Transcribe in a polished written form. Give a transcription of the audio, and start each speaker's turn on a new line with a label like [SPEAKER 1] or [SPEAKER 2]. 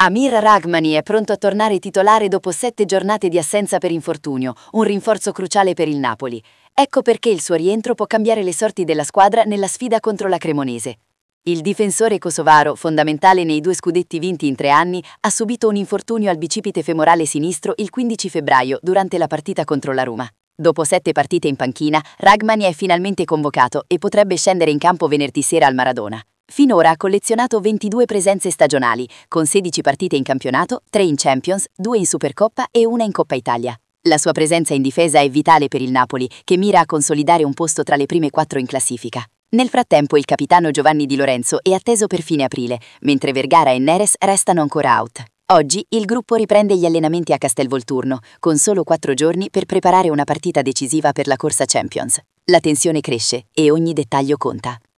[SPEAKER 1] Amir Rahmani è pronto a tornare titolare dopo 7 giornate di assenza per infortunio, un rinforzo cruciale per il Napoli. Ecco perché il suo rientro può cambiare le sorti della squadra nella sfida contro la Cremonese. Il difensore kosovaro, fondamentale nei 2 scudetti vinti in 3 anni, ha subito un infortunio al bicipite femorale sinistro il 15 febbraio durante la partita contro la Roma. Dopo 7 partite in panchina, Rahmani è finalmente convocato e potrebbe scendere in campo venerdì sera al Maradona. Finora ha collezionato 22 presenze stagionali, con 16 partite in campionato, 3 in Champions, 2 in Supercoppa e 1 in Coppa Italia. La sua presenza in difesa è vitale per il Napoli, che mira a consolidare un posto tra le prime 4 in classifica. Nel frattempo il capitano Giovanni Di Lorenzo è atteso per fine aprile, mentre Vergara e Neres restano ancora out. Oggi il gruppo riprende gli allenamenti a Castelvolturno, con solo 4 giorni per preparare una partita decisiva per la corsa Champions. La tensione cresce e ogni dettaglio conta.